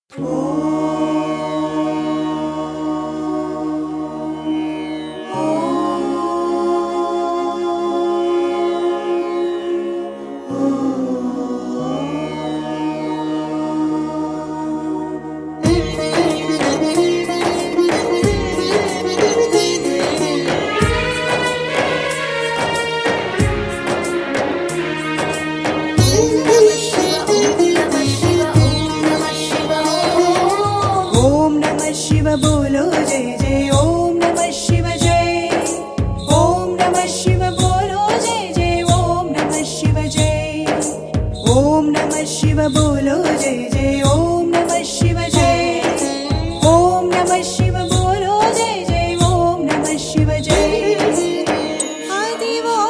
बोलो जय जय ओम नमः शिव जय। ओम नमः शिव बोलो जय जय ओम नमः शिव जय। ओम नमः शिव बोलो जय जय ओम नमः शिव जय। ओम नमः शिव बोलो जय जय ओम नमः शिव जय। आदि वो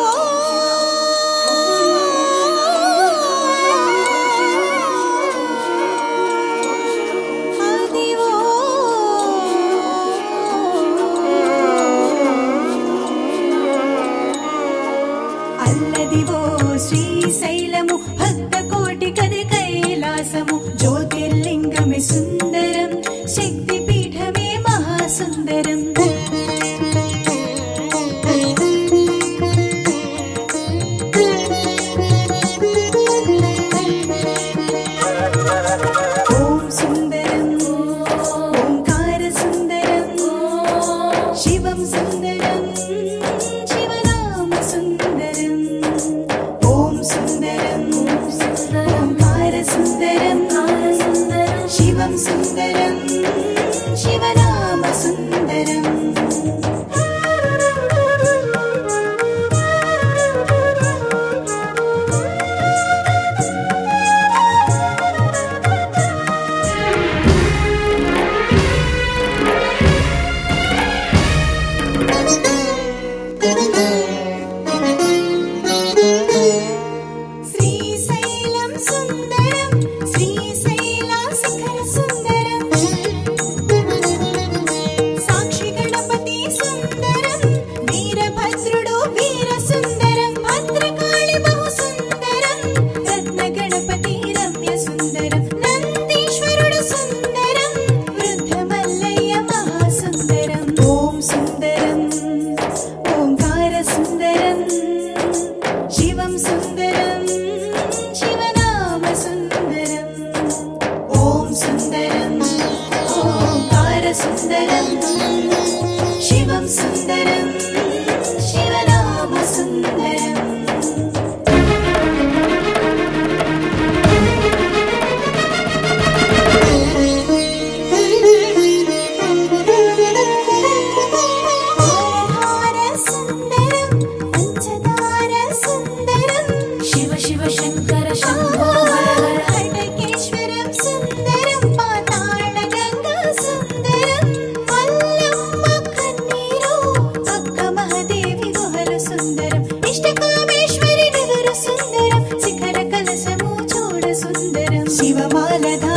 आदि वो అల్లదివో శ్రీశైలము భక్తకోటి కది కైలాసము జ్యోతిర్లింగమే సుందరం శక్తిపీఠమే మహాసుందరం ఓం సుందరం ఓంకార సుందరం శివం సుందరం శివనామ సుందరం ఓం సుందరం ఓంకార సుందరం శివం సుందరం శివనామ సుందరం శ్రీశైలం సుందరం శ్రీశైల శిఖర సుందరం సాక్షి గణపతి సుందరం వీరభద్రుడు వీర సుందరం భద్రకాళి బహు సుందరం రత్న గణపతి రమ్య సుందరం నందీశ్వరుడు సుందరం వృద్ధ మల్లయ్య మహాసుందరం ఓం సుందరం ఓంకార సుందరం శివం సుందరం శివనామ సుందరం ఓం సుందరం ఓంకార సుందరం శివం సుందరం శివనామ సుందరం ఓంకార సుందరం పంచదార సుందరం శివ శివ శంకర శంభో హర హర హటకేశ్వరం సుందరం పాతాళ గంగా సుందరం మల్లమ్మ కన్నీరు అక్క మహాదేవి గుహలు సుందరం ఇష్టకామేశ్వరి నగరు సుందరం శిఖర కలశము చూడ సుందరం శివమాల